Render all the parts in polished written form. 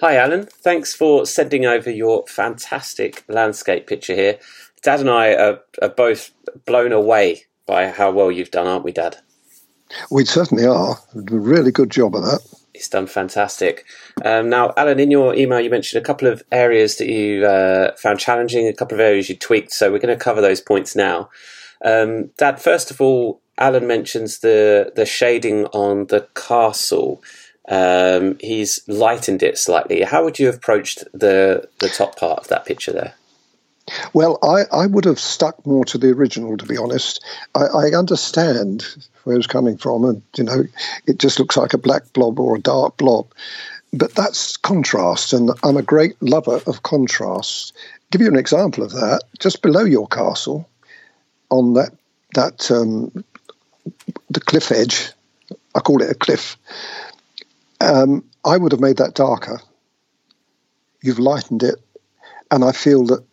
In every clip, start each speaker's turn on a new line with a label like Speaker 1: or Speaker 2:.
Speaker 1: Hi, Alan. Thanks for sending over your fantastic landscape picture here. Dad and I are both blown away by how well you've done, aren't we, Dad?
Speaker 2: We certainly are. A really good job of that.
Speaker 1: He's done fantastic. Now, Alan, in your email, you mentioned a couple of areas that you found challenging, a couple of areas you tweaked, so we're going to cover those points now. Dad, first of all, Alan mentions the shading on the castle. He's lightened it slightly. How would you have approached the top part of that picture there?
Speaker 2: Well, I would have stuck more to the original, to be honest. I understand where it's coming from, and, it just looks like a black blob or a dark blob. But that's contrast, and I'm a great lover of contrast. Give you an example of that. Just below your castle, on the cliff edge, I call it a cliff, I would have made that darker. You've lightened it, and I feel that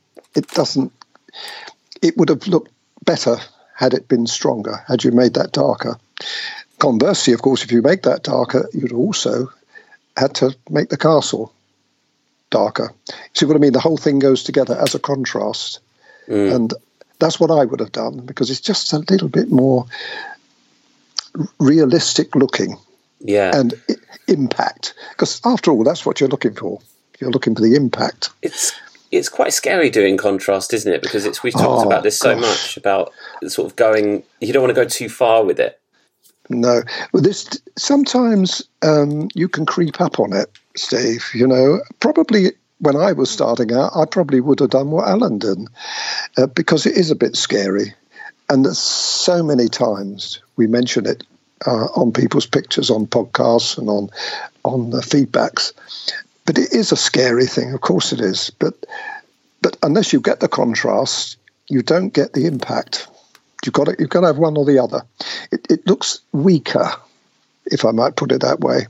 Speaker 2: it would have looked better had it been stronger, had you made that darker. Conversely, of course, if you make that darker, you'd also had to make the castle darker. See what I mean? The whole thing goes together as a contrast. And that's what I would have done, because it's just a little bit more realistic looking.
Speaker 1: Yeah.
Speaker 2: And impact. Because after all, that's what you're looking for. You're looking for the impact.
Speaker 1: It's quite scary doing contrast, isn't it? Because we've talked about this so much, about sort of going, you don't want to go too far with it.
Speaker 2: No. Well, sometimes you can creep up on it, Steve. Probably when I was starting out, I probably would have done what Alan did, because it is a bit scary. And there's so many times we mention it on people's pictures, on podcasts and on the feedbacks. But it is a scary thing, of course it is. But unless you get the contrast, you don't get the impact. You've got to have one or the other. It looks weaker, if I might put it that way.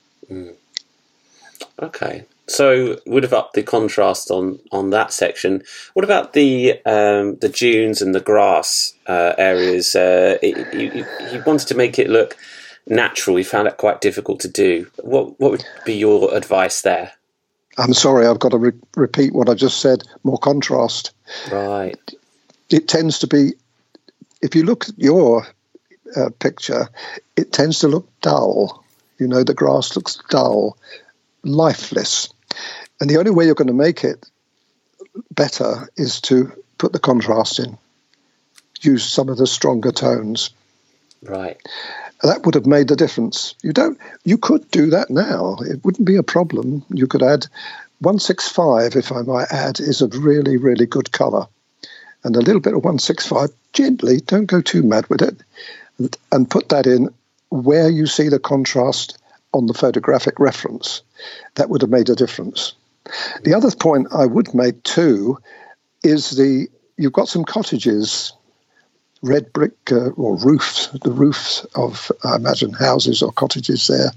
Speaker 1: Okay, so would have upped the contrast on that section. What about the dunes and the grass areas? You wanted to make it look natural. You found it quite difficult to do. What would be your advice there?
Speaker 2: I'm sorry, I've got to repeat what I just said. More contrast.
Speaker 1: Right.
Speaker 2: It tends to be, if you look at your picture, it tends to look dull. The grass looks dull, lifeless. And the only way you're going to make it better is to put the contrast in. Use some of the stronger tones.
Speaker 1: Right.
Speaker 2: That would have made the difference. You could do that now. It wouldn't be a problem. You could add 165, if I might add, is a really, really good colour. And a little bit of 165, gently, don't go too mad with it, and put that in where you see the contrast on the photographic reference. That would have made a difference. The other point I would make too is you've got some cottages, red brick or roofs, the roofs of, I imagine, houses or cottages there.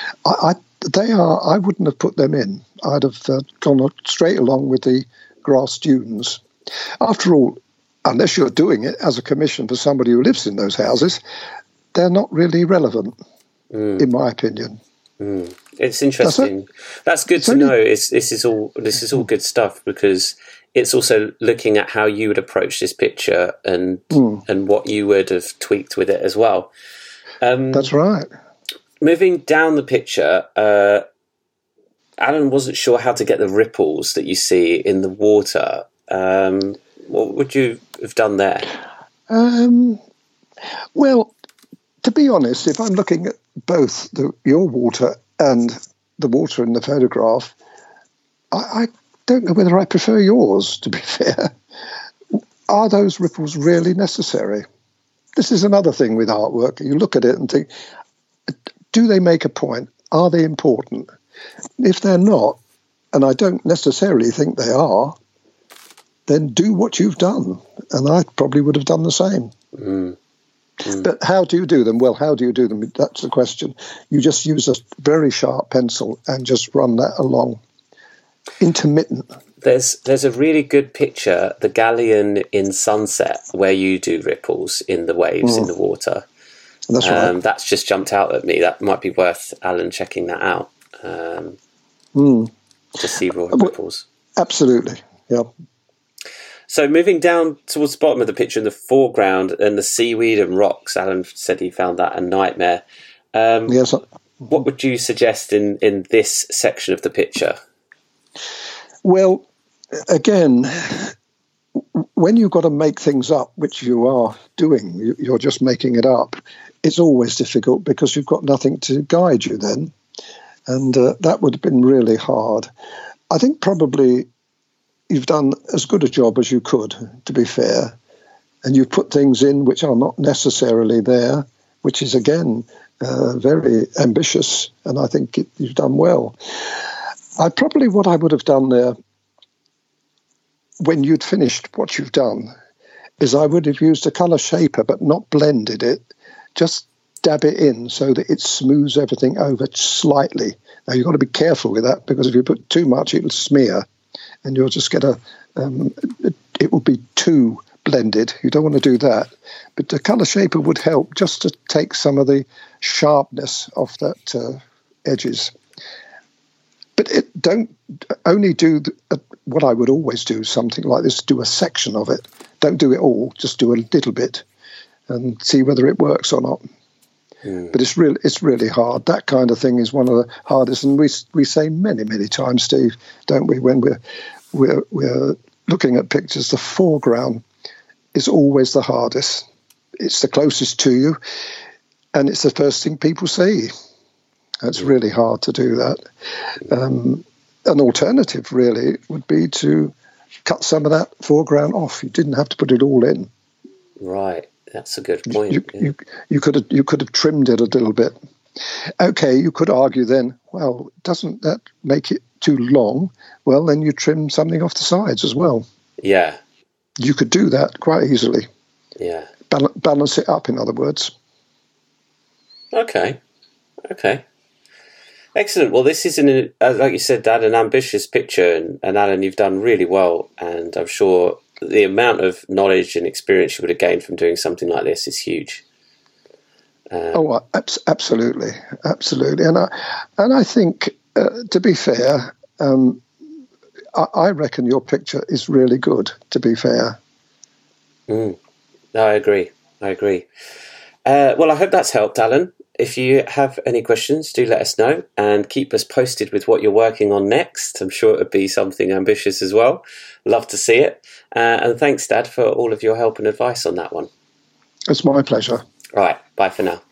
Speaker 2: I wouldn't have put them in. I'd have gone straight along with the grass dunes. After all, unless you're doing it as a commission for somebody who lives in those houses, they're not really relevant, in my opinion.
Speaker 1: It's interesting. That's good to know. This is all good stuff, because it's also looking at how you would approach this picture and what you would have tweaked with it as well.
Speaker 2: That's right.
Speaker 1: Moving down the picture, Alan wasn't sure how to get the ripples that you see in the water. What would you have done there?
Speaker 2: Well, to be honest, if I'm looking at both your water and the water in the photograph, I don't know whether I prefer yours, to be fair. Are those ripples really necessary? This is another thing with artwork. You look at it and think, do they make a point? Are they important? If they're not, and I don't necessarily think they are, then do what you've done. And I probably would have done the same. But how do you do them? Well, how do you do them? That's the question. You just use a very sharp pencil and just run that along. Intermittent.
Speaker 1: There's a really good picture, the galleon in sunset, where you do ripples in the waves in the water.
Speaker 2: That's right.
Speaker 1: That's just jumped out at me. That might be worth Alan checking that out. to see raw ripples.
Speaker 2: Absolutely, yeah.
Speaker 1: So moving down towards the bottom of the picture in the foreground and the seaweed and rocks, Alan said he found that a nightmare.
Speaker 2: Yes.
Speaker 1: What would you suggest in this section of the picture?
Speaker 2: Well, again, when you've got to make things up, which you are doing, you're just making it up, it's always difficult because you've got nothing to guide you then. And that would have been really hard. I think probably you've done as good a job as you could, to be fair. And you've put things in which are not necessarily there, which is, again, very ambitious. And I think you've done well. What I would have done there, when you'd finished what you've done, is I would have used a colour shaper but not blended it, just dab it in so that it smooths everything over slightly. Now, you've got to be careful with that because if you put too much, it'll smear and you'll just get it will be too blended. You don't want to do that. But the colour shaper would help just to take some of the sharpness off that edges. But don't only do what I would always do, something like this, do a section of it. Don't do it all, just do a little bit and see whether it works or not. But it's really hard. That kind of thing is one of the hardest. And we say many, many times, Steve, don't we, when we're looking at pictures, the foreground is always the hardest. It's the closest to you, and it's the first thing people see. It's really hard to do that. An alternative, really, would be to cut some of that foreground off. You didn't have to put it all in.
Speaker 1: Right, that's a good point.
Speaker 2: You could have trimmed it a little bit. Okay, you could argue then, well, doesn't that make it too long? Well, then you trim something off the sides as well.
Speaker 1: Yeah.
Speaker 2: You could do that quite easily.
Speaker 1: Yeah.
Speaker 2: Balance it up, in other words.
Speaker 1: Okay. Excellent. Well, this is, like you said, Dad, an ambitious picture. And Alan, you've done really well. And I'm sure the amount of knowledge and experience you would have gained from doing something like this is huge.
Speaker 2: Absolutely. And I think, to be fair, I reckon your picture is really good, to be fair.
Speaker 1: No, I agree. Well, I hope that's helped, Alan. If you have any questions, do let us know and keep us posted with what you're working on next. I'm sure it would be something ambitious as well. Love to see it. And thanks, Dad, for all of your help and advice on that one.
Speaker 2: It's my pleasure.
Speaker 1: Right. Bye for now.